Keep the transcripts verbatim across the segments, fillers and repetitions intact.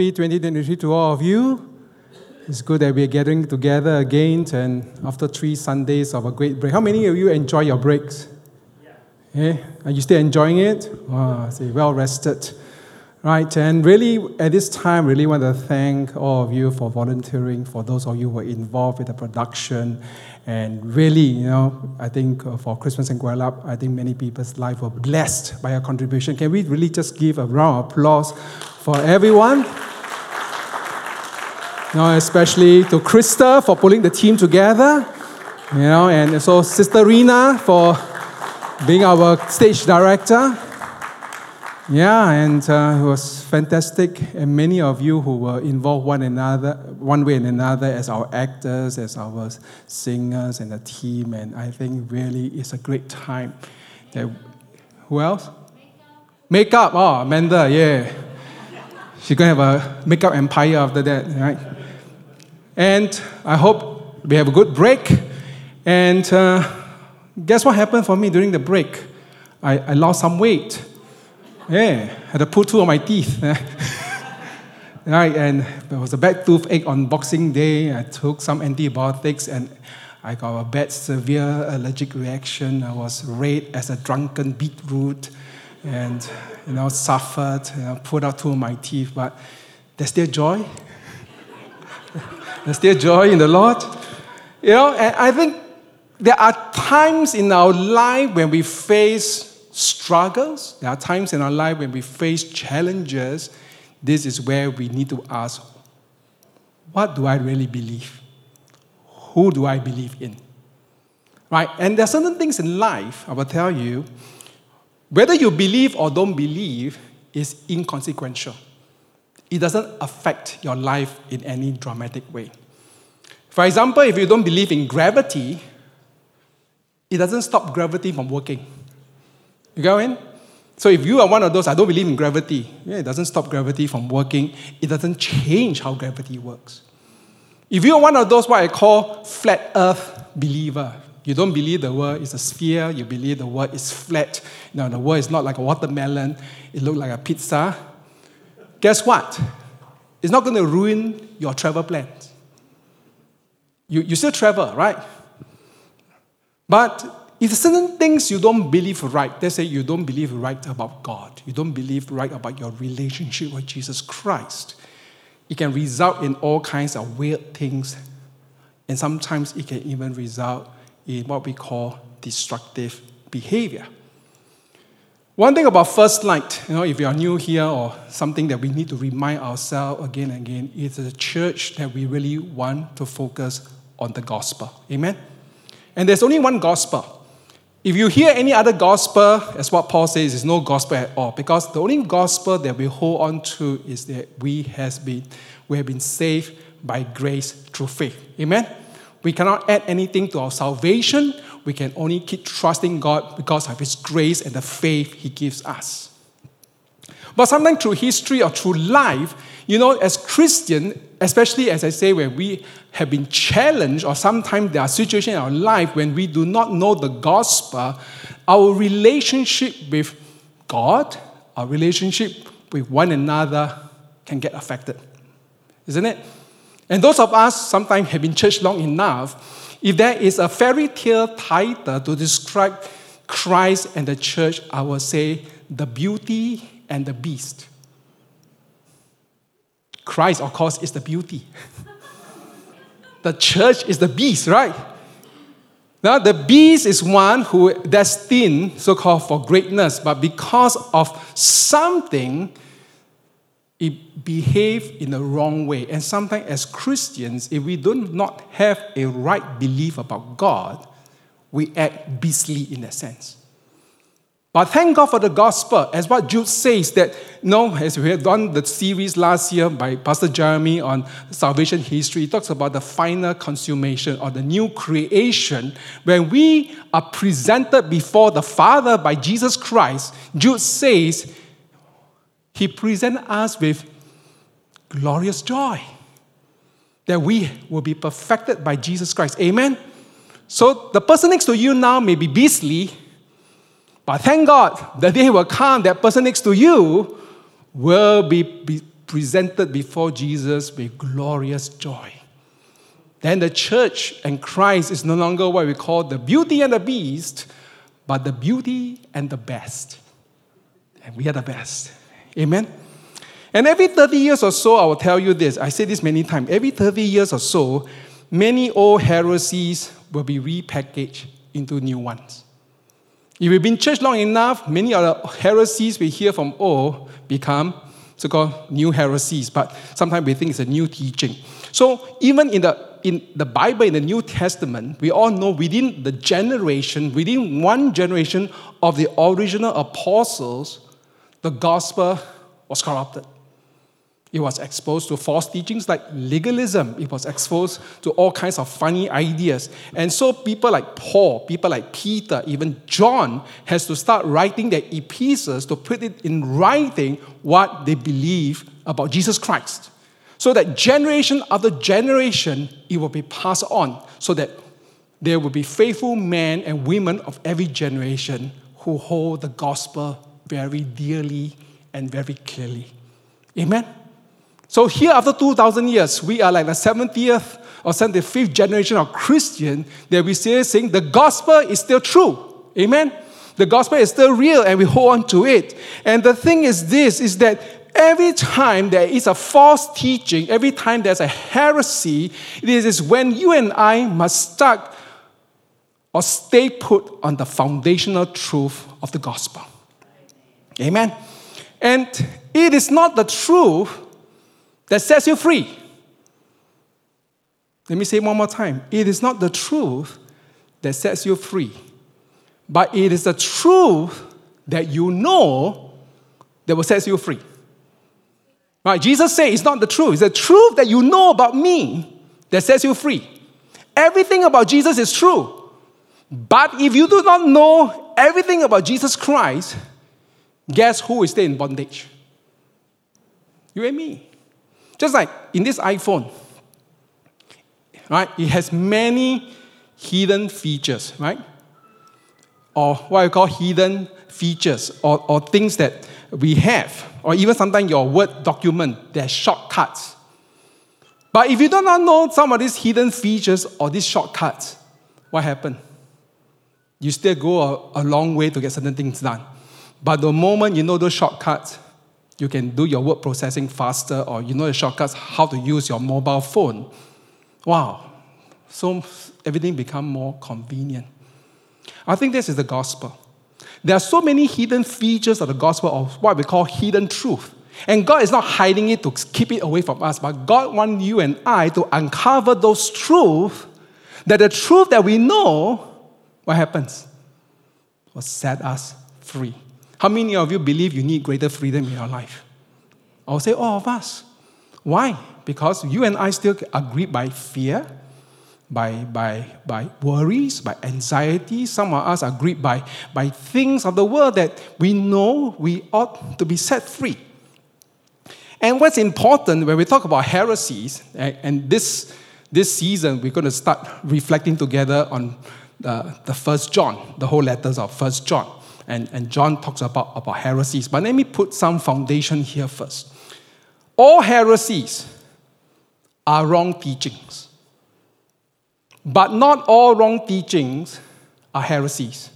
happy twenty twenty-three to all of you. It's good that we're getting together again and after three Sundays of a great break. How many of you enjoy your breaks? Yeah. Eh? Are you still enjoying it? Oh, see, well rested. Right, and really at this time, really want to thank all of you for volunteering, for those of you who were involved with the production. And really, you know, I think uh, for Christmas and Guelab, I think many people's lives were blessed by your contribution. Can we really just give a round of applause for everyone? You know, especially to Krista for pulling the team together, you know, and also Sister Rina for being our stage director. Yeah, and uh, it was fantastic. And many of you who were involved one another, one way and another, as our actors, as our singers and the team. And I think really it's a great time. That, who else? Makeup. Makeup. Oh, Amanda. Yeah, she's gonna have a makeup empire after that, right? And I hope we have a good break. And uh, guess what happened for me during the break? I, I lost some weight. Yeah, had to pull two of my teeth. Right, and there was a bad toothache on Boxing Day. I took some antibiotics and I got a bad, severe allergic reaction. I was red as a drunken beetroot and, you know, suffered, you know, pulled out two of my teeth. But there's still joy. There's still joy in the Lord. You know, and I think there are times in our life when we face struggles. There are times in our life when we face challenges. This is where we need to ask, what do I really believe? Who do I believe in? Right? And there are certain things in life, I will tell you, whether you believe or don't believe is inconsequential. It doesn't affect your life in any dramatic way. For example, if you don't believe in gravity, it doesn't stop gravity from working. You go in? So if you are one of those, I don't believe in gravity, yeah, it doesn't stop gravity from working. It doesn't change how gravity works. If you are one of those, what I call flat earth believer, you don't believe the world is a sphere, you believe the world is flat. No, the world is not like a watermelon, it looks like a pizza. Guess what? It's not going to ruin your travel plans. You, you still travel, right? But if certain things you don't believe right, let's say you don't believe right about God, you don't believe right about your relationship with Jesus Christ, it can result in all kinds of weird things, and sometimes it can even result in what we call destructive behavior. One thing about First Light, you know, if you are new here or something that we need to remind ourselves again and again, it's a church that we really want to focus on the gospel. Amen? And there's only one gospel. If you hear any other gospel, as what Paul says, is no gospel at all. Because the only gospel that we hold on to is that we, has been, we have been saved by grace through faith. Amen? We cannot add anything to our salvation. We can only keep trusting God because of His grace and the faith He gives us. But sometimes through history or through life, you know, as Christians, especially as I say, when we have been challenged, or sometimes there are situations in our life when we do not know the gospel, our relationship with God, our relationship with one another can get affected. Isn't it? And those of us sometimes have been church long enough, if there is a fairy tale title to describe Christ and the church, I will say the beauty and the beast. Christ, of course, is the beauty. The church is the beast, right? Now, the beast is one who destined, so-called, for greatness, but because of something, it behaved in the wrong way. And sometimes as Christians, if we do not have a right belief about God, we act beastly in that sense. But thank God for the gospel, as what Jude says, that, you know, as we had done the series last year by Pastor Jeremy on salvation history, he talks about the final consummation or the new creation. When we are presented before the Father by Jesus Christ, Jude says, He presents us with glorious joy, that we will be perfected by Jesus Christ. Amen? So the person next to you now may be beastly, but thank God, the day will come that person next to you will be, be presented before Jesus with glorious joy. Then the church and Christ is no longer what we call the beauty and the beast, but the beauty and the best. And we are the best. Amen? And every thirty years or so, I will tell you this. I say this many times. Every thirty years or so, many old heresies will be repackaged into new ones. If you've been in church long enough, many of the heresies we hear from old become so-called new heresies. But sometimes we think it's a new teaching. So even in the in the Bible, in the New Testament, we all know within the generation, within one generation of the original apostles, the gospel was corrupted. It was exposed to false teachings like legalism. It was exposed to all kinds of funny ideas. And so people like Paul, people like Peter, even John, has to start writing their epistles to put it in writing what they believe about Jesus Christ. So that generation after generation, it will be passed on. So that there will be faithful men and women of every generation who hold the gospel very dearly and very clearly. Amen? So here, after two thousand years, we are like the seventieth or seventy-fifth generation of Christian that we still saying the gospel is still true. Amen? The gospel is still real and we hold on to it. And the thing is this, is that every time there is a false teaching, every time there's a heresy, this is when you and I must start or stay put on the foundational truth of the gospel. Amen? And it is not the truth that sets you free. Let me say it one more time. It is not the truth that sets you free, but it is the truth that you know that will set you free. Right? Jesus said it's not the truth. It's the truth that you know about me that sets you free. Everything about Jesus is true. But if you do not know everything about Jesus Christ, guess who is still in bondage? You and me. Just like in this iPhone, right? It has many hidden features, right? Or what I call hidden features, or, or things that we have, or even sometimes your Word document, there's shortcuts. But if you do not know some of these hidden features or these shortcuts, what happens? You still go a, a long way to get certain things done. But the moment you know those shortcuts, you can do your word processing faster, or you know the shortcuts, how to use your mobile phone. Wow. So everything becomes more convenient. I think this is the gospel. There are so many hidden features of the gospel, of what we call hidden truth. And God is not hiding it to keep it away from us, but God wants you and I to uncover those truths, that the truth that we know, what happens? Will set us free. How many of you believe you need greater freedom in your life? I will say all of us. Why? Because you and I still are gripped by fear, by, by, by worries, by anxiety. Some of us are gripped by, by things of the world that we know we ought to be set free. And what's important when we talk about heresies, and this, this season we're going to start reflecting together on the, the First John, the whole letters of First John. And, and John talks about, about heresies. But let me put some foundation here first. All heresies are wrong teachings. But not all wrong teachings are heresies.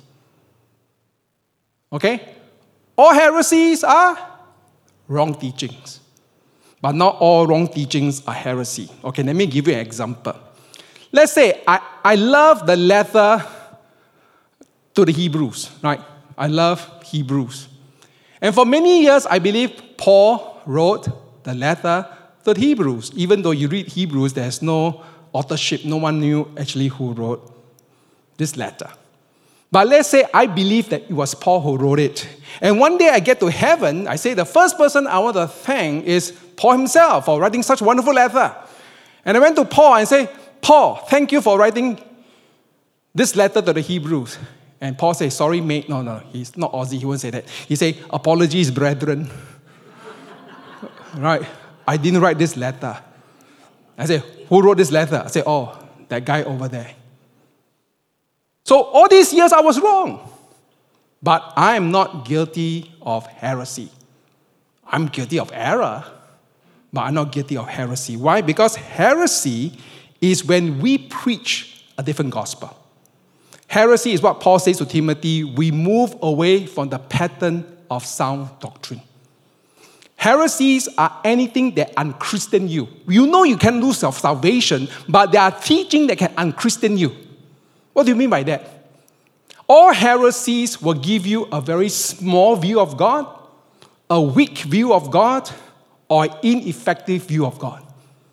Okay? All heresies are wrong teachings. But not all wrong teachings are heresy. Okay, let me give you an example. Let's say I, I love the letter to the Hebrews, right? I love Hebrews. And for many years, I believe Paul wrote the letter to the Hebrews. Even though you read Hebrews, there's no authorship. No one knew actually who wrote this letter. But let's say I believe that it was Paul who wrote it. And one day I get to heaven, I say the first person I want to thank is Paul himself for writing such a wonderful letter. And I went to Paul and say, Paul, thank you for writing this letter to the Hebrews. And Paul says, sorry, mate. No, no, he's not Aussie. He won't say that. He say, apologies, brethren. Right? I didn't write this letter. I say, who wrote this letter? I say, oh, that guy over there. So all these years I was wrong. But I am not guilty of heresy. I'm guilty of error. but are not guilty of heresy. Why? Because heresy is when we preach a different gospel. Heresy is what Paul says to Timothy, we move away from the pattern of sound doctrine. Heresies are anything that unchristian you. You know you can lose your salvation, but they are teaching that can unchristian you. What do you mean by that? All heresies will give you a very small view of God, a weak view of God, or ineffective view of God.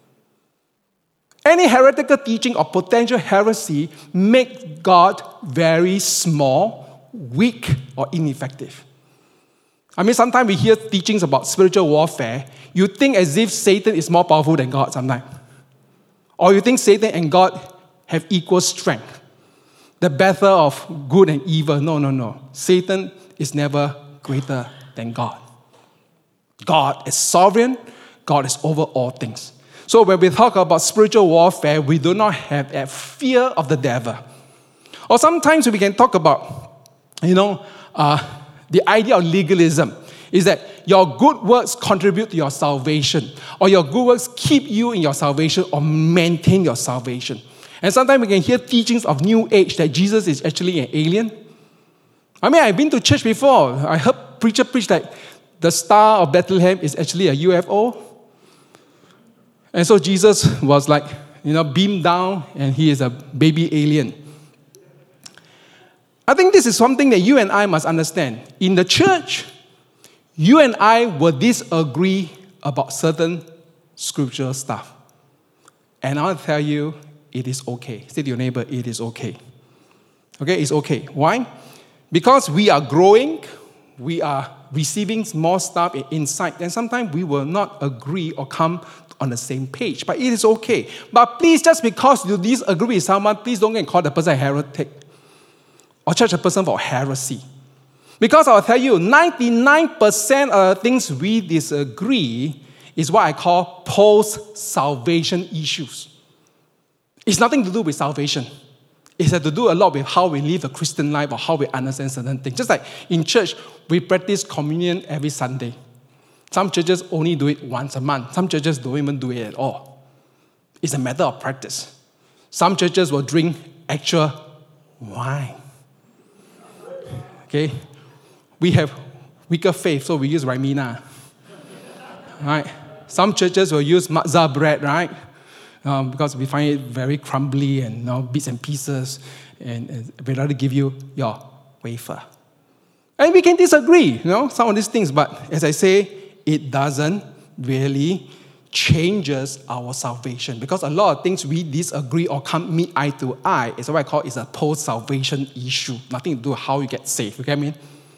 Any heretical teaching or potential heresy make God very small, weak, or ineffective. I mean, sometimes we hear teachings about spiritual warfare. You think as if Satan is more powerful than God sometimes. Or you think Satan and God have equal strength. The battle of good and evil. No, no, no. Satan is never greater than God. God is sovereign. God is over all things. So when we talk about spiritual warfare, we do not have a fear of the devil. Or sometimes we can talk about, you know, uh, the idea of legalism is that your good works contribute to your salvation, or your good works keep you in your salvation or maintain your salvation. And sometimes we can hear teachings of New Age that Jesus is actually an alien. I mean, I've been to church before. I heard preacher preach that the Star of Bethlehem is actually a U F O. And so Jesus was like, you know, beamed down and he is a baby alien. I think this is something that you and I must understand. In the church, you and I will disagree about certain scriptural stuff. And I'll tell you, it is okay. Say to your neighbor, it is okay. Okay, it's okay. Why? Because we are growing, we are receiving more stuff and insight, and sometimes we will not agree or come on the same page. But it is okay. But please, just because you disagree with someone, please don't go and call the person a heretic or judge a person for heresy. Because I'll tell you, ninety-nine percent of the things we disagree is what I call post-salvation issues. It's nothing to do with salvation. It has to do a lot with how we live a Christian life or how we understand certain things. Just like in church, we practice communion every Sunday. Some churches only do it once a month. Some churches don't even do it at all. It's a matter of practice. Some churches will drink actual wine. Okay? We have weaker faith, so we use Ribena. Right? Some churches will use matzah bread, right? Um, because we find it very crumbly and you know, bits and pieces, and, and we'd rather give you your wafer. And we can disagree, you know, some of these things, but as I say, it doesn't really changes our salvation, because a lot of things we disagree or can't meet eye to eye is what I call is a post-salvation issue. Nothing to do with how you get saved, you get me?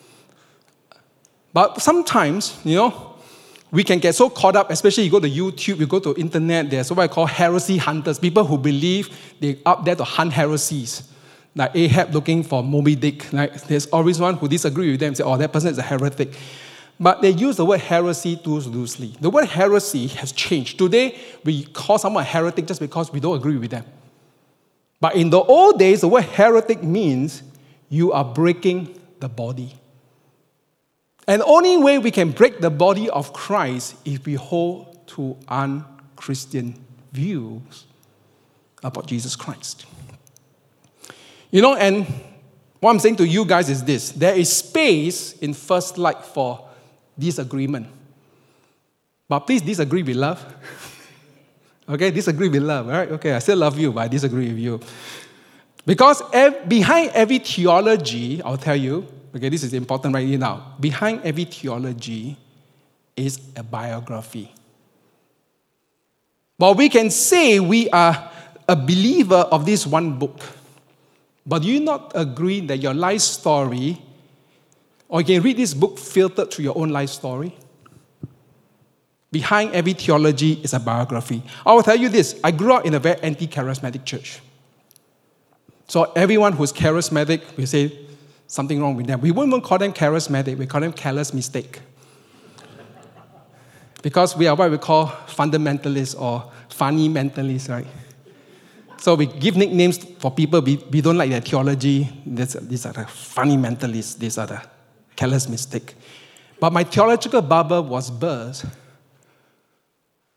But sometimes, you know, we can get so caught up, especially you go to YouTube, you go to internet, there's what I call heresy hunters, people who believe they're up there to hunt heresies. Like Ahab looking for Moby Dick. Like there's always one who disagree with them and say, oh, that person is a heretic. But they use the word heresy too loosely. The word heresy has changed. Today, we call someone a heretic just because we don't agree with them. But in the old days, the word heretic means you are breaking the body. And the only way we can break the body of Christ is if we hold to un-Christian views about Jesus Christ. You know, and what I'm saying to you guys is this. There is space in First Light for disagreement. But please disagree with love. Okay, disagree with love, all right? Okay, I still love you, but I disagree with you. Because ev- behind every theology, I'll tell you, okay, this is important right here now. Behind every theology is a biography. But we can say we are a believer of this one book. But do you not agree that your life story, or you can read this book filtered through your own life story? Behind every theology is a biography. I will tell you this. I grew up in a very anti-charismatic church. So everyone who's charismatic, we say something wrong with them. We wouldn't even call them charismatic. We call them careless mistake. Because we are what we call fundamentalists or funny mentalists, right? So we give nicknames for people we, we don't like their theology. This, these are the funny mentalists. These are the careless mistake. But my theological bubble was burst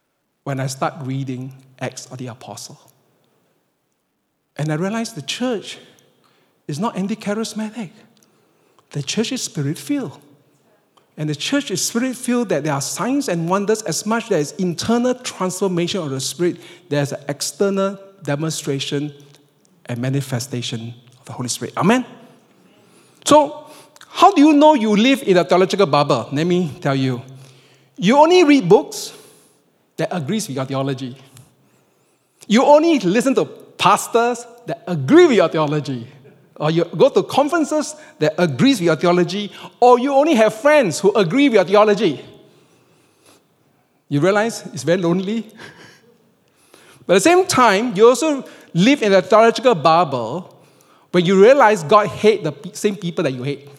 when I start reading Acts of the Apostle. And I realized the church is not anti-charismatic. The church is spirit-filled. And the church is spirit-filled that there are signs and wonders as much as there is internal transformation of the Spirit, there's an external demonstration and manifestation of the Holy Spirit. Amen? So, how do you know you live in a theological bubble? Let me tell you. You only read books that agrees with your theology. You only listen to pastors that agree with your theology. Or you go to conferences that agrees with your theology. Or you only have friends who agree with your theology. You realize it's very lonely? But at the same time, you also live in a theological bubble when you realize God hates the same people that you hate.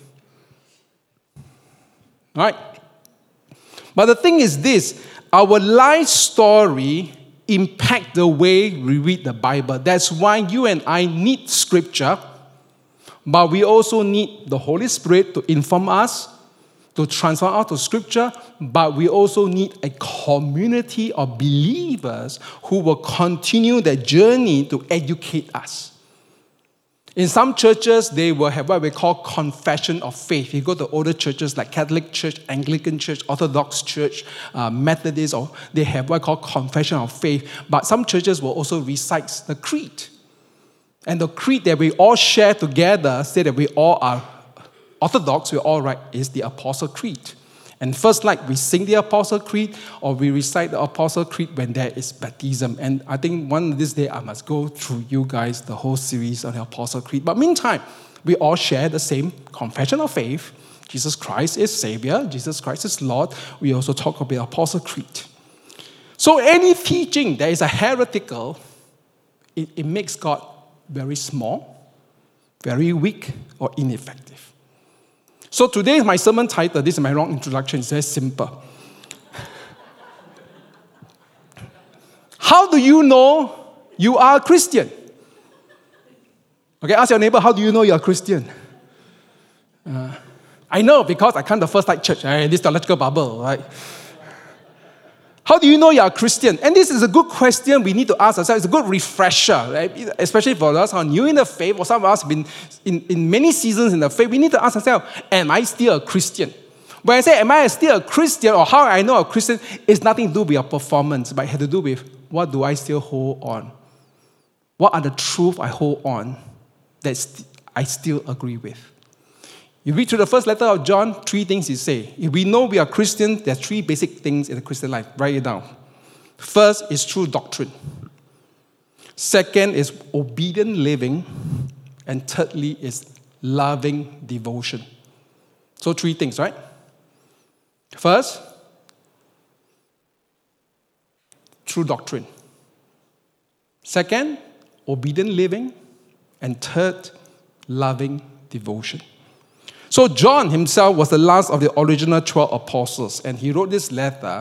Right? But the thing is this, our life story impacts the way we read the Bible. That's why you and I need Scripture, but we also need the Holy Spirit to inform us, to transform us to Scripture, but we also need a community of believers who will continue their journey to educate us. In some churches, they will have what we call confession of faith. You go to older churches like Catholic Church, Anglican Church, Orthodox Church, uh, Methodist, or they have what we call confession of faith. But some churches will also recite the creed. And the creed that we all share together, say that we all are Orthodox, we all right, is the Apostle Creed. And first, like we sing the Apostle Creed or we recite the Apostle Creed when there is baptism. And I think one of these days I must go through you guys the whole series on the Apostle Creed. But meantime, we all share the same confession of faith. Jesus Christ is Savior. Jesus Christ is Lord. We also talk about the Apostle Creed. So any teaching that is a heretical, it, it makes God very small, very weak, or ineffective. So today, my sermon title, this is my long introduction, it's very simple. How do you know you are a Christian? Okay, ask your neighbor, how do you know you're a Christian? Uh, I know because I come to First Light Church, right? This theological bubble, right? How do you know you're a Christian? And this is a good question we need to ask ourselves. It's a good refresher, right? Especially for us who are new in the faith, or some of us have been in, in many seasons in the faith. We need to ask ourselves, am I still a Christian? When I say, am I still a Christian, or how I know a Christian, it's nothing to do with your performance, but it has to do with what do I still hold on? What are the truths I hold on that st- I still agree with? You read through the first letter of John, three things he say. If we know we are Christians, there are three basic things in the Christian life. Write it down. First is true doctrine. Second is obedient living. And thirdly is loving devotion. So three things, right? First, true doctrine. Second, obedient living. And third, loving devotion. So John himself was the last of the original twelve apostles, and he wrote this letter.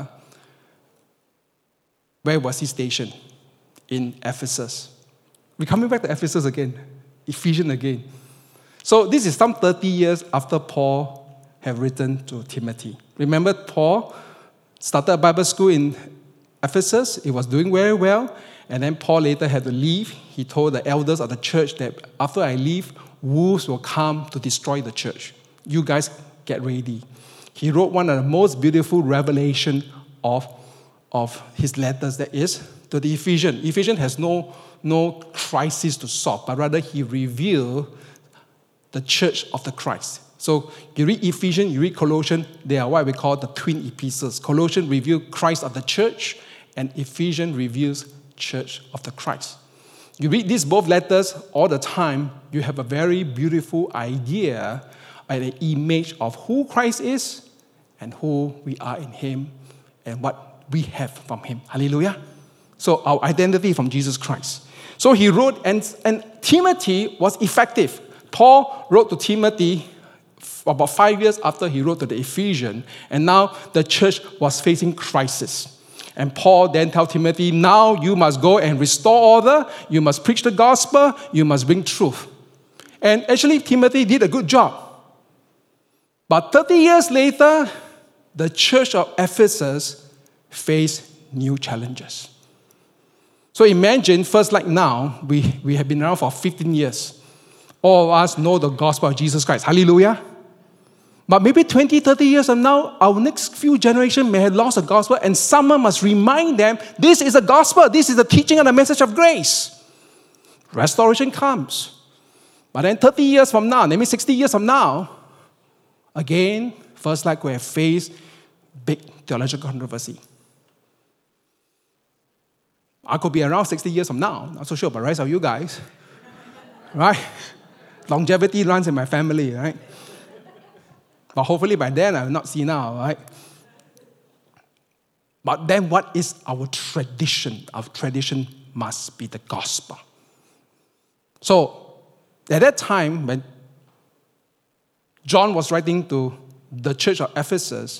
Where was he stationed? In Ephesus. We're coming back to Ephesus again, Ephesians again. So this is some thirty years after Paul had written to Timothy. Remember, Paul started a Bible school in Ephesus. It was doing very well, and then Paul later had to leave. He told the elders of the church that after I leave, wolves will come to destroy the church. You guys get ready. He wrote one of the most beautiful revelations of, of his letters, that is to the Ephesians. Ephesians has no, no crisis to solve, but rather he revealed the church of the Christ. So you read Ephesians, you read Colossians, they are what we call the twin epistles. Colossians reveals Christ of the church, and Ephesians reveals church of the Christ. You read these both letters all the time, you have a very beautiful idea and an image of who Christ is and who we are in Him and what we have from Him. Hallelujah. So our identity from Jesus Christ. So he wrote, and, and Timothy was effective. Paul wrote to Timothy about five years after he wrote to the Ephesians, and now the church was facing crisis. And Paul then tells Timothy, now you must go and restore order, you must preach the gospel, you must bring truth. And actually, Timothy did a good job. But thirty years later, the church of Ephesus faced new challenges. So imagine, First Light now, we, we have been around for fifteen years. All of us know the gospel of Jesus Christ. Hallelujah. But maybe twenty, thirty years from now, our next few generations may have lost the gospel, and someone must remind them, this is the gospel, this is the teaching and the message of grace. Restoration comes. But then thirty years from now, maybe sixty years from now, again, First Light will have faced big theological controversy. I could be around sixty years from now. Not so sure about the rest of you guys. Right? Longevity runs in my family, right? But hopefully by then I will not see now, right? But then what is our tradition? Our tradition must be the gospel. So, at that time, when John was writing to the church of Ephesus,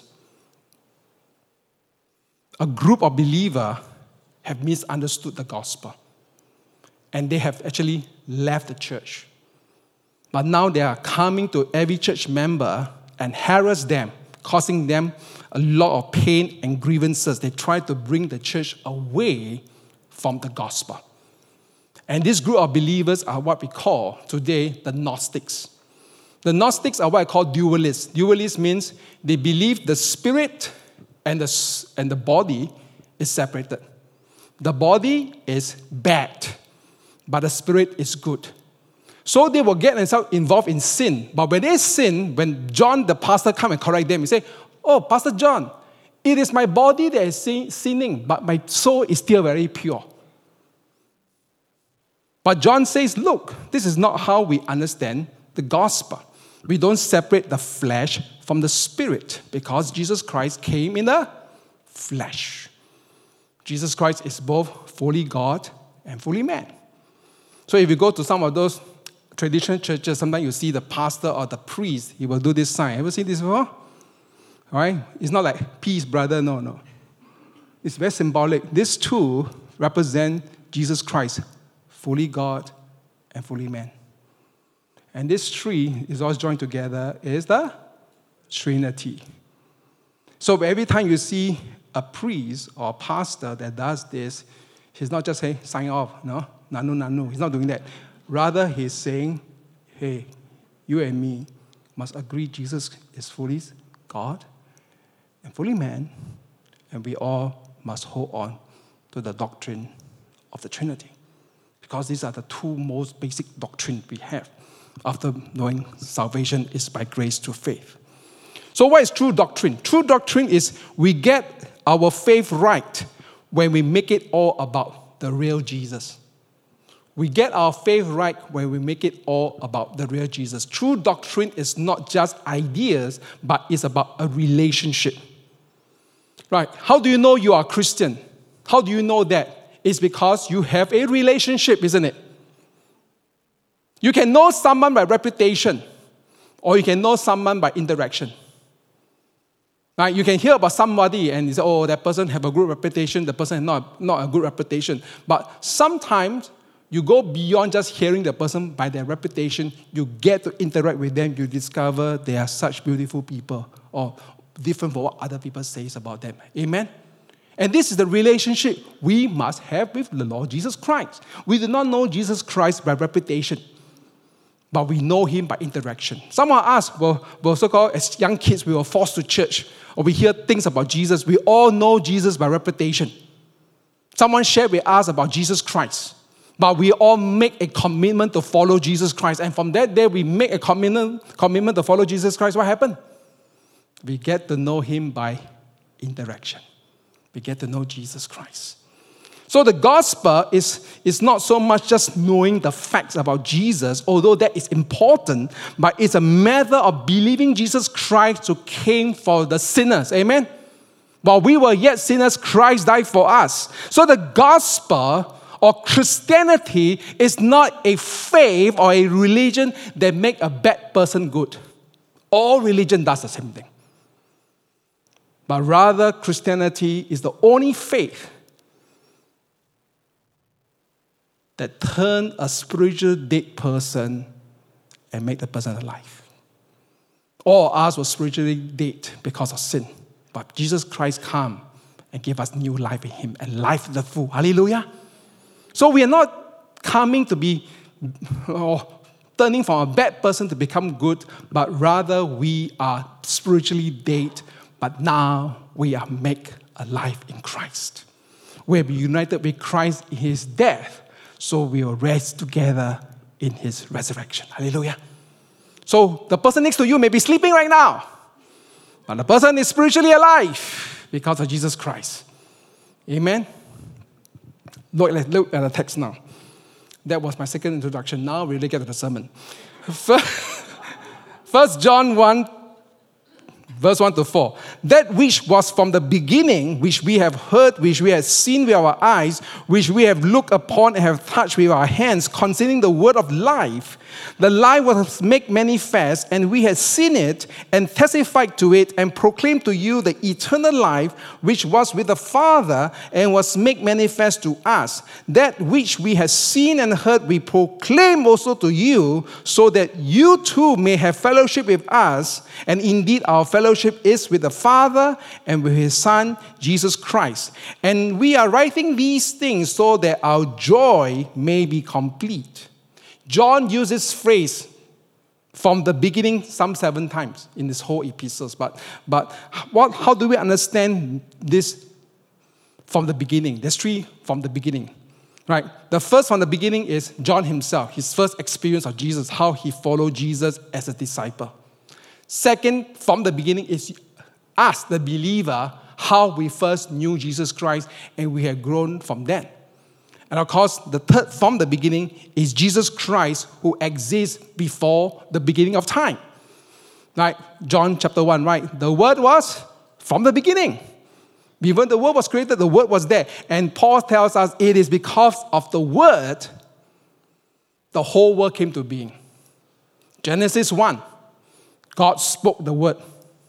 a group of believers have misunderstood the gospel. And they have actually left the church. But now they are coming to every church member and harass them, causing them a lot of pain and grievances. They try to bring the church away from the gospel. And this group of believers are what we call today the Gnostics. The Gnostics are what I call dualists. Dualists means they believe the spirit and the, and the body is separated. The body is bad, but the spirit is good. So they will get themselves involved in sin. But when they sin, when John the pastor come and correct them, he say, oh, Pastor John, it is my body that is sin- sinning, but my soul is still very pure. But John says, look, this is not how we understand the gospel. We don't separate the flesh from the spirit because Jesus Christ came in the flesh. Jesus Christ is both fully God and fully man. So if you go to some of those traditional churches, sometimes you see the pastor or the priest, he will do this sign. Ever seen this before? All right? It's not like, peace, brother. No, no. It's very symbolic. These two represent Jesus Christ, fully God and fully man. And this three is all joined together is the Trinity. So every time you see a priest or a pastor that does this, he's not just saying, sign off, no, nanu, nanu. He's not doing that. Rather, he's saying, hey, you and me must agree Jesus is fully God and fully man, and we all must hold on to the doctrine of the Trinity. Because these are the two most basic doctrines we have after knowing salvation is by grace through faith. So what is true doctrine? True doctrine is we get our faith right when we make it all about the real Jesus. We get our faith right when we make it all about the real Jesus. True doctrine is not just ideas, but it's about a relationship. Right? How do you know you are a Christian? How do you know that? It's because you have a relationship, isn't it? You can know someone by reputation, or you can know someone by interaction. Right? You can hear about somebody and you say, oh, that person have a good reputation, the person has not, not a good reputation. But sometimes you go beyond just hearing the person by their reputation. You get to interact with them. You discover they are such beautiful people or different from what other people say about them. Amen? And this is the relationship we must have with the Lord Jesus Christ. We do not know Jesus Christ by reputation, but we know him by interaction. Someone asked, well, well so-called as young kids, we were forced to church, or we hear things about Jesus. We all know Jesus by reputation. Someone shared with us about Jesus Christ. But we all make a commitment to follow Jesus Christ. And from that day, we make a commitment, commitment to follow Jesus Christ. What happened? We get to know him by interaction. We get to know Jesus Christ. So the gospel is, is not so much just knowing the facts about Jesus, although that is important, but it's a matter of believing Jesus Christ who came for the sinners. Amen? While we were yet sinners, Christ died for us. So the gospel or Christianity is not a faith or a religion that make a bad person good. All religion does the same thing. But rather, Christianity is the only faith that turn a spiritual dead person and make the person alive. All of us were spiritually dead because of sin. But Jesus Christ came and gave us new life in him, and life to the full. Hallelujah. So we are not coming to be or turning from a bad person to become good, but rather we are spiritually dead, but now we are made alive in Christ. We have been united with Christ in his death, so we will rest together in his resurrection. Hallelujah. So the person next to you may be sleeping right now, but the person is spiritually alive because of Jesus Christ. Amen. Look, let's look at the text now. That was my second introduction. Now we really get to the sermon. First John one, verse one to four. That which was from the beginning, which we have heard, which we have seen with our eyes, which we have looked upon and have touched with our hands, concerning the word of life. The life was made manifest, and we have seen it, and testified to it, and proclaimed to you the eternal life, which was with the Father, and was made manifest to us. That which we have seen and heard, we proclaim also to you, so that you too may have fellowship with us. And indeed, our fellowship is with the Father and with his Son, Jesus Christ. And we are writing these things so that our joy may be complete. John uses this phrase from the beginning some seven times in this whole epistles. But, but what, how do we understand this from the beginning? There's three from the beginning, right? The first from the beginning is John himself, his first experience of Jesus, how he followed Jesus as a disciple. Second, from the beginning is us, the believer, how we first knew Jesus Christ and we have grown from then. And of course, the third from the beginning is Jesus Christ, who exists before the beginning of time. Like John chapter one, right? The Word was from the beginning. Before the Word was created, the Word was there. And Paul tells us it is because of the Word the whole world came to being. Genesis one, God spoke the Word.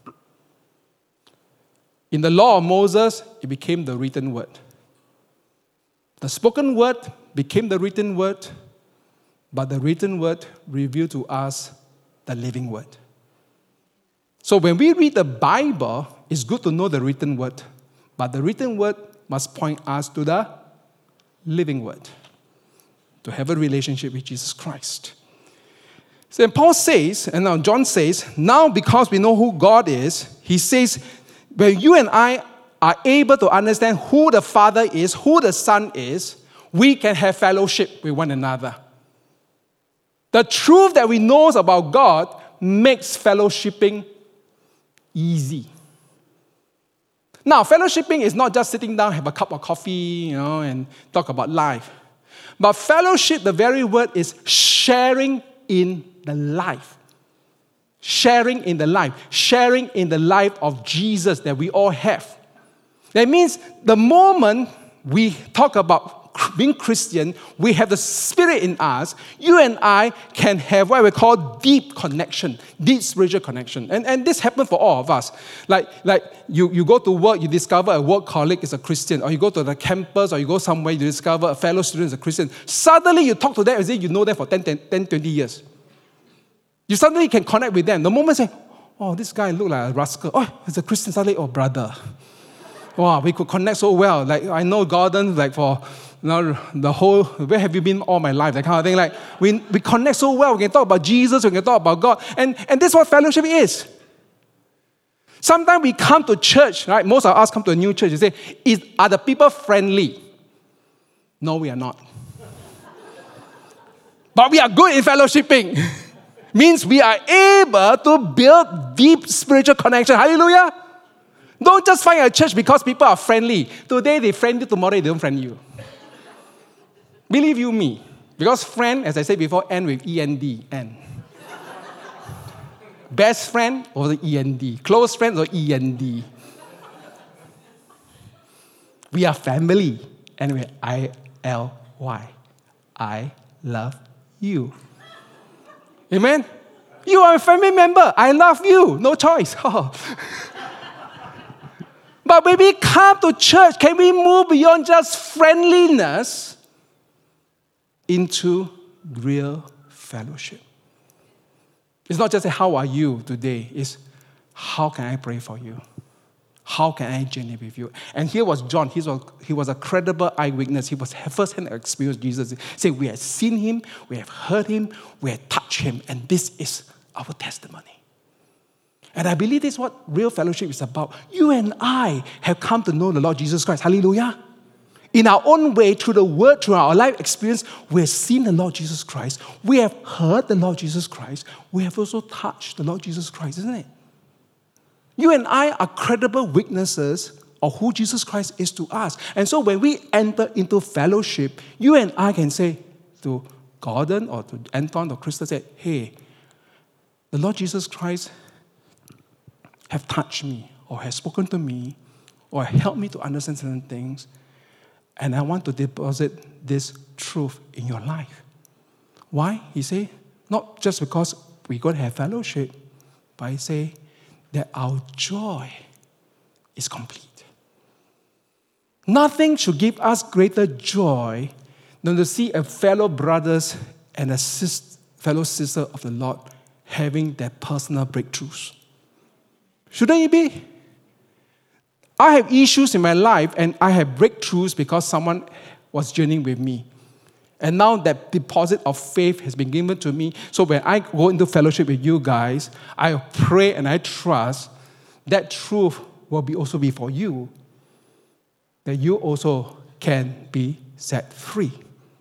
In the law of Moses, it became the written word. The spoken word became the written word, but the written word revealed to us the living word. So when we read the Bible, it's good to know the written word, but the written word must point us to the living word, to have a relationship with Jesus Christ. So Paul says, and now John says, now because we know who God is, he says, when you and I are able to understand who the Father is, who the Son is, we can have fellowship with one another. The truth that we know about God makes fellowshipping easy. Now, fellowshipping is not just sitting down, have a cup of coffee, you know, and talk about life. But fellowship, the very word, is sharing in the life. Sharing in the life. Sharing in the life of Jesus that we all have. That means the moment we talk about being Christian, we have the Spirit in us, you and I can have what we call deep connection, deep spiritual connection. And, and this happens for all of us. Like, like you, you go to work, you discover a work colleague is a Christian, or you go to the campus, or you go somewhere, you discover a fellow student is a Christian. Suddenly you talk to them as if you know them for ten, twenty years. You suddenly can connect with them. The moment you say, oh, this guy look like a rascal. Oh, he's a Christian. Suddenly, oh, brother. Wow, we could connect so well. Like, I know Gordon, like, for you know, the whole, where have you been all my life? That kind of thing. Like, we, we connect so well. We can talk about Jesus. We can talk about God. And, and this is what fellowship is. Sometimes we come to church, right? Most of us come to a new church. You say, is, are the people friendly? No, we are not. But we are good in fellowshipping. Means we are able to build deep spiritual connection. Hallelujah. Don't just find a church because people are friendly. Today they friend you, tomorrow they don't friend you. Believe you me. Because friend, as I said before, end with E N D. End. Best friend or the E N D. Close friends or E N D. We are family. Anyway, I L Y. I love you. Amen? You are a family member. I love you. No choice. But when we come to church, can we move beyond just friendliness into real fellowship? It's not just a, how are you today? It's how can I pray for you? How can I journey with you? And here was John. He was, he was a credible eyewitness. He was first-hand experienced Jesus. He said, we have seen him, we have heard him, we have touched him, and this is our testimony. And I believe this is what real fellowship is about. You and I have come to know the Lord Jesus Christ. Hallelujah. In our own way, through the word, through our life experience, we have seen the Lord Jesus Christ. We have heard the Lord Jesus Christ. We have also touched the Lord Jesus Christ, isn't it? You and I are credible witnesses of who Jesus Christ is to us. And so when we enter into fellowship, you and I can say to Gordon or to Anton or Krista, say, hey, the Lord Jesus Christ have touched me or has spoken to me or helped me to understand certain things, and I want to deposit this truth in your life. Why? He say, not just because we're going to have fellowship, but he say that our joy is complete. Nothing should give us greater joy than to see a fellow brothers and a sis, fellow sister of the Lord having their personal breakthroughs. Shouldn't it be? I have issues in my life and I have breakthroughs because someone was journeying with me. And now that deposit of faith has been given to me. So when I go into fellowship with you guys, I pray and I trust that truth will be also be for you, that you also can be set free.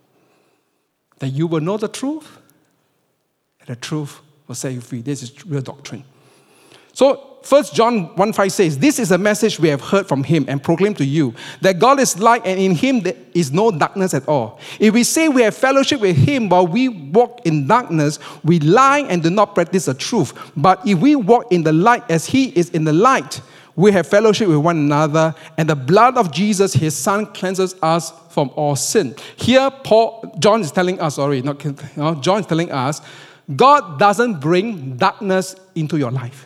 That you will know the truth, and the truth will set you free. This is real doctrine. So First John one five says, this is a message we have heard from him and proclaimed to you, that God is light and in him there is no darkness at all. If we say we have fellowship with him while we walk in darkness, we lie and do not practice the truth. But if we walk in the light as he is in the light, we have fellowship with one another, and the blood of Jesus, his son, cleanses us from all sin. Here, Paul, John is telling us, sorry, not, you know, John is telling us, God doesn't bring darkness into your life.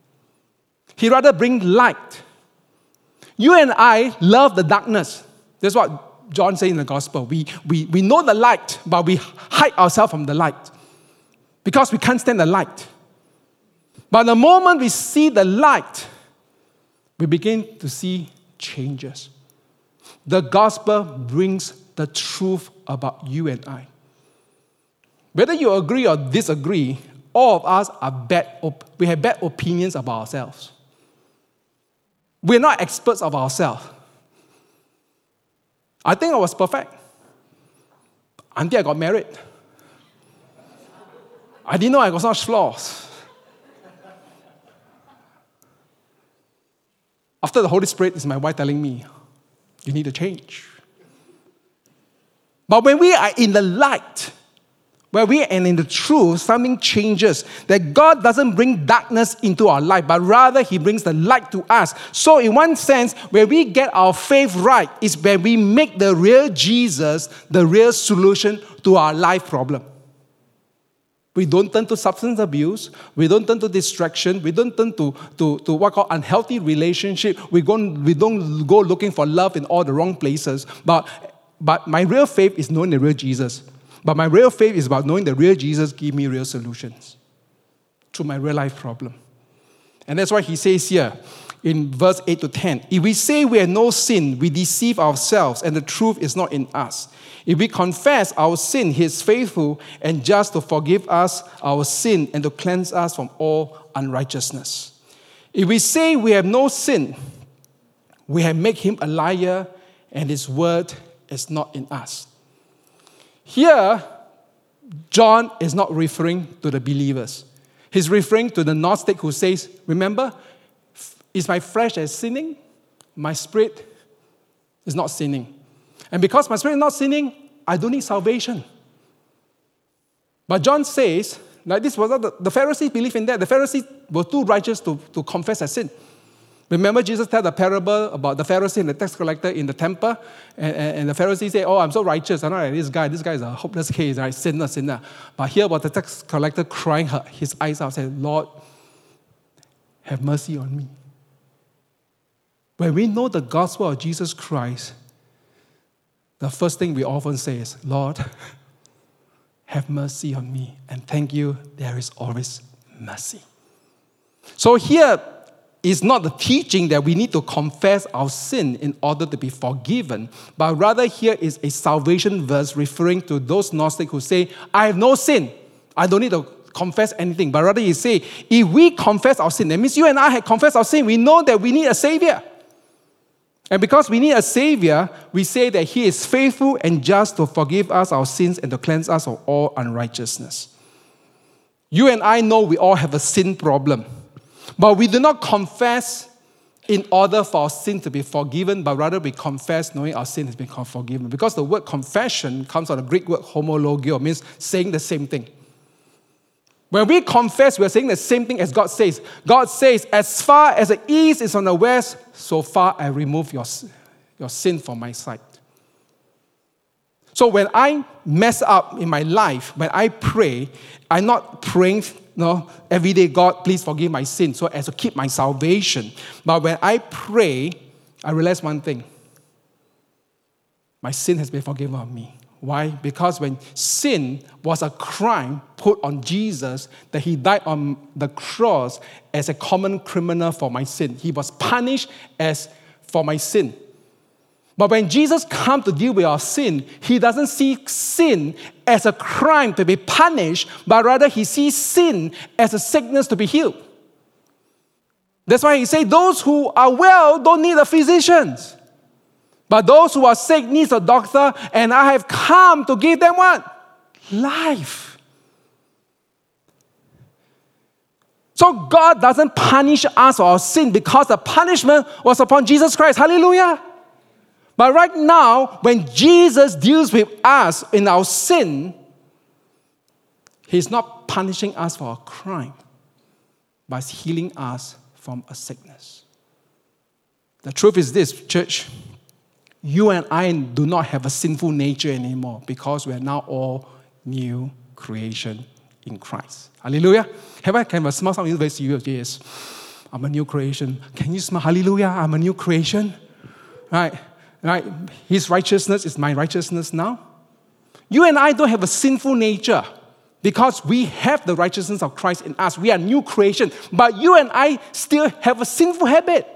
He rather bring light. You and I love the darkness. That's what John said in the gospel. We, we, we know the light, but we hide ourselves from the light because we can't stand the light. But the moment we see the light, we begin to see changes. The gospel brings the truth about you and I. Whether you agree or disagree, all of us are bad. Op- we have bad opinions about ourselves. We're not experts of ourselves. I think I was perfect until I got married. I didn't know I got such flaws. After the Holy Spirit is my wife telling me, you need to change. But when we are in the light, where we are in the truth, something changes. That God doesn't bring darkness into our life, but rather he brings the light to us. So in one sense, where we get our faith right is where we make the real Jesus the real solution to our life problem. We don't turn to substance abuse. We don't turn to distraction. We don't turn to, to, to what called unhealthy relationship. We, go, we don't go looking for love in all the wrong places. But, but my real faith is knowing the real Jesus. But my real faith is about knowing the real Jesus give me real solutions to my real life problem. And that's why he says here in verse eight to ten, if we say we have no sin, we deceive ourselves and the truth is not in us. If we confess our sin, he is faithful and just to forgive us our sin and to cleanse us from all unrighteousness. If we say we have no sin, we have made him a liar and his word is not in us. Here, John is not referring to the believers. He's referring to the Gnostic who says, remember, is my flesh that's sinning? My spirit is not sinning. And because my spirit is not sinning, I don't need salvation. But John says, like this was not the, the Pharisees believe in that. The Pharisees were too righteous to, to confess their sin. Remember, Jesus told the parable about the Pharisee and the tax collector in the temple, and, and, and the Pharisee said, oh, I'm so righteous. I'm not like this guy. This guy is a hopeless case, right? Sinner, sinner. But here was the tax collector crying her, his eyes out, saying, Lord, have mercy on me. When we know the gospel of Jesus Christ, the first thing we often say is, Lord, have mercy on me. And thank you, there is always mercy. So here, is not the teaching that we need to confess our sin in order to be forgiven, but rather here is a salvation verse referring to those Gnostics who say, I have no sin. I don't need to confess anything. But rather he say, if we confess our sin, that means you and I have confessed our sin, we know that we need a Savior. And because we need a Savior, we say that He is faithful and just to forgive us our sins and to cleanse us of all unrighteousness. You and I know we all have a sin problem. But we do not confess in order for our sin to be forgiven, but rather we confess knowing our sin has been forgiven. Because the word confession comes from the Greek word homologio, means saying the same thing. When we confess, we are saying the same thing as God says. God says, as far as the east is from the west, so far I remove your, your sin from my sight. So when I mess up in my life, when I pray, I'm not praying, no, every day, God, please forgive my sin, so as to keep my salvation. But when I pray, I realize one thing. My sin has been forgiven of me. Why? Because when sin was a crime put on Jesus, that He died on the cross as a common criminal for my sin. He was punished as for my sin. But when Jesus comes to deal with our sin, He doesn't see sin as a crime to be punished, but rather He sees sin as a sickness to be healed. That's why He says, those who are well don't need a physician. But those who are sick need a doctor, and I have come to give them what? Life. So God doesn't punish us for our sin because the punishment was upon Jesus Christ. Hallelujah. But right now, when Jesus deals with us in our sin, He's not punishing us for a crime, but He's healing us from a sickness. The truth is this, church. You and I do not have a sinful nature anymore because we are now all new creation in Christ. Hallelujah. Have I, can I smile? Some of you very serious. Yes. I'm a new creation. Can you smile? Hallelujah. I'm a new creation. Right. Right? His righteousness is my righteousness now. You and I don't have a sinful nature because we have the righteousness of Christ in us. We are new creation. But you and I still have a sinful habit.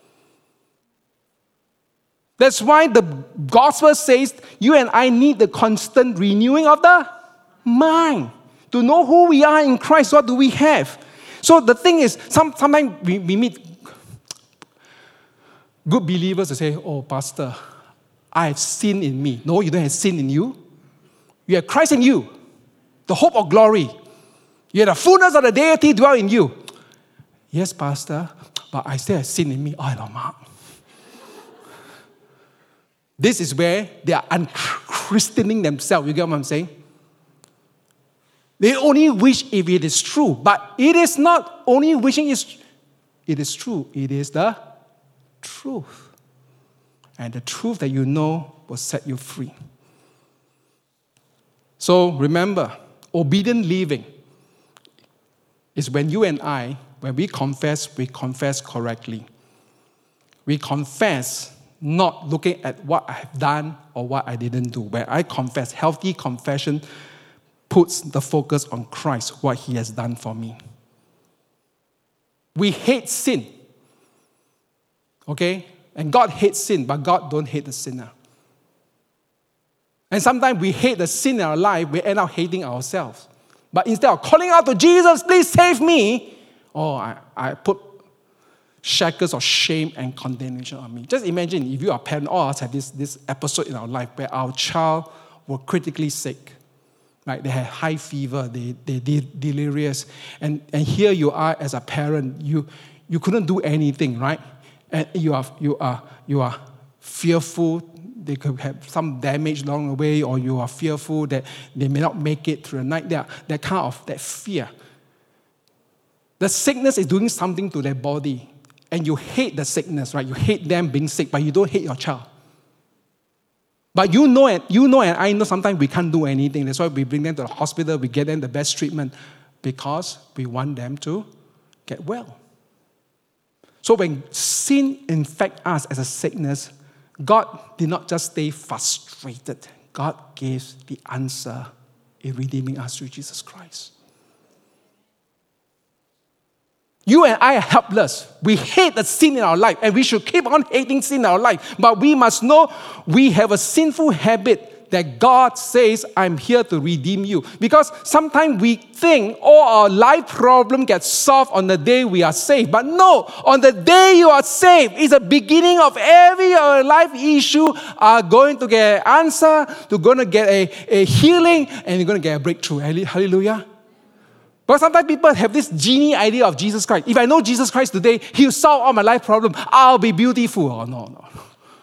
That's why the gospel says you and I need the constant renewing of the mind. To know who we are in Christ, what do we have? So the thing is, some, sometimes we, we meet good believers who say, oh, Pastor, I have sin in me. No, you don't have sin in you. You have Christ in you, the hope of glory. You have the fullness of the deity dwell in you. Yes, Pastor, but I still have sin in me. Oh, no, Mark. This is where they are unchristening themselves. You get what I'm saying? They only wish if it is true. But it is not only wishing it is true. It is the truth. And the truth that you know will set you free. So remember, obedient living is when you and I, when we confess, we confess correctly. We confess not looking at what I have done or what I didn't do. When I confess, healthy confession puts the focus on Christ, what He has done for me. We hate sin. Okay? And God hates sin, but God don't hate the sinner. And sometimes we hate the sin in our life, we end up hating ourselves. But instead of calling out to Jesus, please save me, oh, I, I put shackles of shame and condemnation on me. Just imagine if you are a parent, all of us have this, this episode in our life where our child were critically sick. Right? They had high fever, they, they de- delirious. And, and here you are as a parent, you, you couldn't do anything, right? And you are, you are, you are fearful they could have some damage along the way, or you are fearful that they may not make it through the night. That, that kind of that fear. The sickness is doing something to their body. And you hate the sickness, right? You hate them being sick, but you don't hate your child. But you know and you know and I know sometimes we can't do anything. That's why we bring them to the hospital, we get them the best treatment, because we want them to get well. So when sin infects us as a sickness, God did not just stay frustrated. God gave the answer in redeeming us through Jesus Christ. You and I are helpless. We hate the sin in our life, and we should keep on hating sin in our life. But we must know we have a sinful habit that God says, I'm here to redeem you. Because sometimes we think all our life problem gets solved on the day we are saved. But no, on the day you are saved is the beginning of every uh, life issue are going to get an answer, to going to get a, a healing, and you're going to get a breakthrough. Hallelujah. But sometimes people have this genie idea of Jesus Christ. If I know Jesus Christ today, He'll solve all my life problem. I'll be beautiful. Oh, no, no.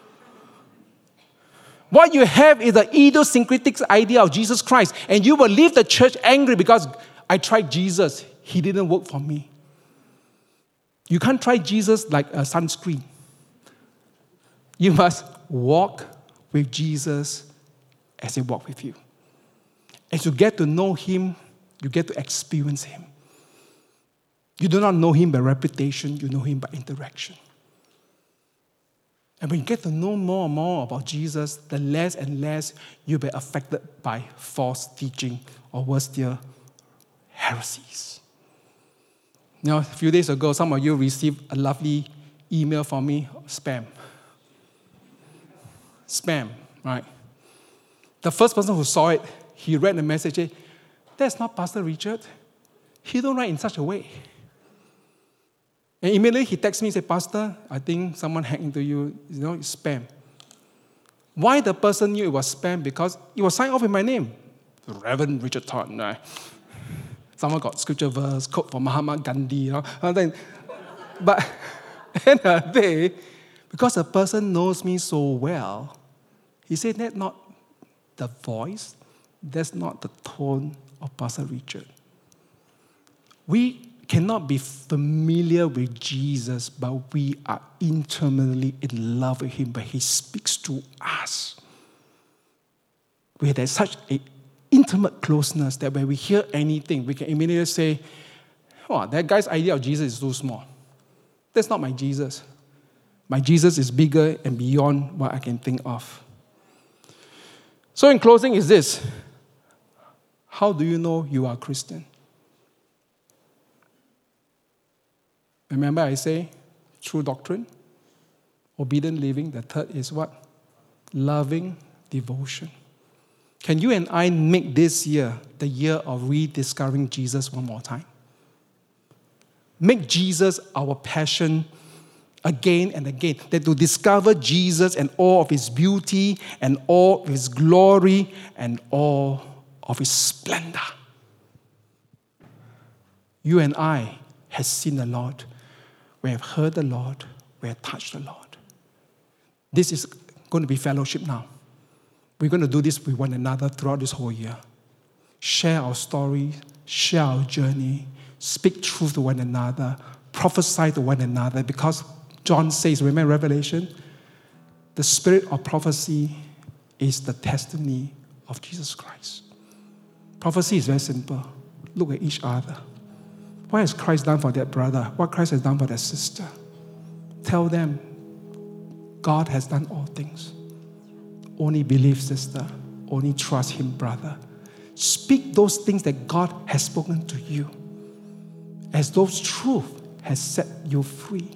What you have is the idiosyncratic idea of Jesus Christ, and you will leave the church angry because I tried Jesus. He didn't work for me. You can't try Jesus like a sunscreen. You must walk with Jesus as He walked with you. As you get to know Him, you get to experience Him. You do not know Him by reputation, you know Him by interaction. And when you get to know more and more about Jesus, the less and less you'll be affected by false teaching, or worse still, heresies. Now, a few days ago, some of you received a lovely email from me, spam. Spam, right? The first person who saw it, he read the message, said, that's not Pastor Richard. He don't write in such a way. And immediately he texts me and said, Pastor, I think someone hacked into you. You know, it's spam. Why the person knew it was spam? Because it was signed off with my name. Reverend Richard Todd. Right? Someone got scripture verse, quote from Mahatma Gandhi. You know? Then, but at the end of the day, because the person knows me so well, he said that's not the voice, that's not the tone of Pastor Richard. We cannot be familiar with Jesus, but we are intimately in love with Him, but He speaks to us. We have such an intimate closeness that when we hear anything, we can immediately say, oh, that guy's idea of Jesus is too small. That's not my Jesus. My Jesus is bigger and beyond what I can think of. So in closing is this. How do you know you are a Christian? Remember I say, true doctrine, obedient living. The third is what? Loving devotion. Can you and I make this year the year of rediscovering Jesus one more time? Make Jesus our passion again and again. That to discover Jesus and all of His beauty and all of His glory and all of His splendor. You and I have seen the Lord. We have heard the Lord. We have touched the Lord. This is going to be fellowship now. We're going to do this with one another throughout this whole year. Share our story, share our journey, speak truth to one another, prophesy to one another, because John says, remember Revelation? The spirit of prophecy is the testimony of Jesus Christ. Prophecy is very simple. Look at each other. What has Christ done for that brother? What Christ has done for that sister? Tell them, God has done all things. Only believe, sister. Only trust Him, brother. Speak those things that God has spoken to you, as those truth has set you free.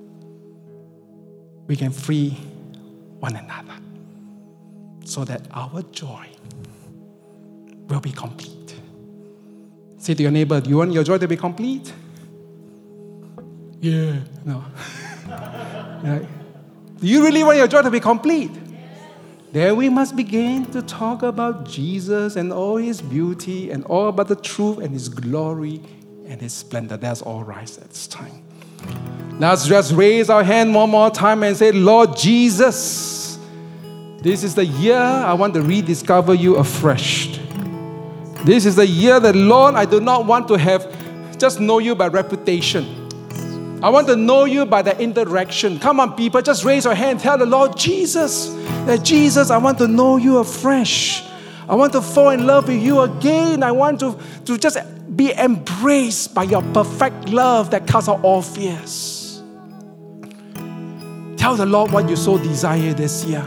We can free one another so that our joy will be complete. Say to your neighbor, do you want your joy to be complete? Yeah. No. Right? Do you really want your joy to be complete? Then we must begin to talk about Jesus and all His beauty and all about the truth and His glory and His splendor. That's all right at this time. Let's just raise our hand one more time and say, Lord Jesus, this is the year I want to rediscover you afresh. This is the year that, Lord, I do not want to have just know you by reputation. I want to know you by the interaction. Come on, people, just raise your hand. Tell the Lord Jesus that, Jesus, I want to know you afresh. I want to fall in love with you again. I want to, to just be embraced by your perfect love that casts out all fears. Tell the Lord what you so desire this year.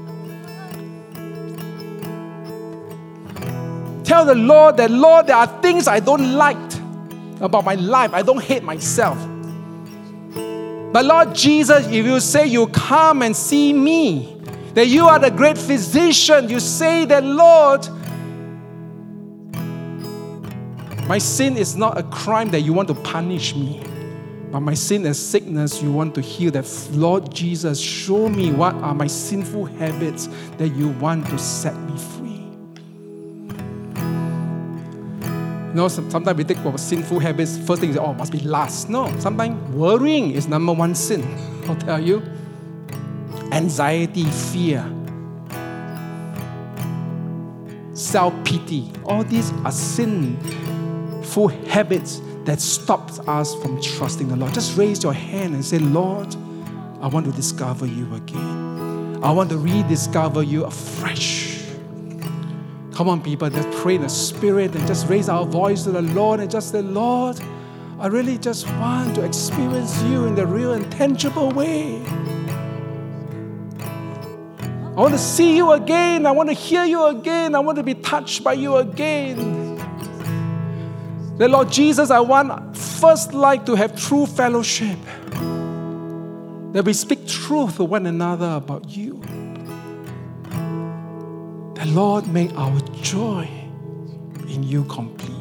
Tell the Lord that, Lord, there are things I don't like about my life. I don't hate myself. But Lord Jesus, if you say you come and see me, that you are the great physician, you say that, Lord, my sin is not a crime that you want to punish me, but my sin is sickness you want to heal. That, Lord Jesus, show me what are my sinful habits that you want to set me free. You know, sometimes we think about sinful habits, first thing is, oh, must be lust. No, sometimes worrying is number one sin, I'll tell you. Anxiety, fear, self-pity, all these are sinful habits that stops us from trusting the Lord. Just raise your hand and say, Lord, I want to discover you again. I want to rediscover you afresh. Come on, people, let's pray in the Spirit and just raise our voice to the Lord and just say, Lord, I really just want to experience you in the real and tangible way. I want to see you again. I want to hear you again. I want to be touched by you again. The Lord Jesus, I want first like to have true fellowship. That we speak truth to one another about you. The Lord, make our joy in you complete.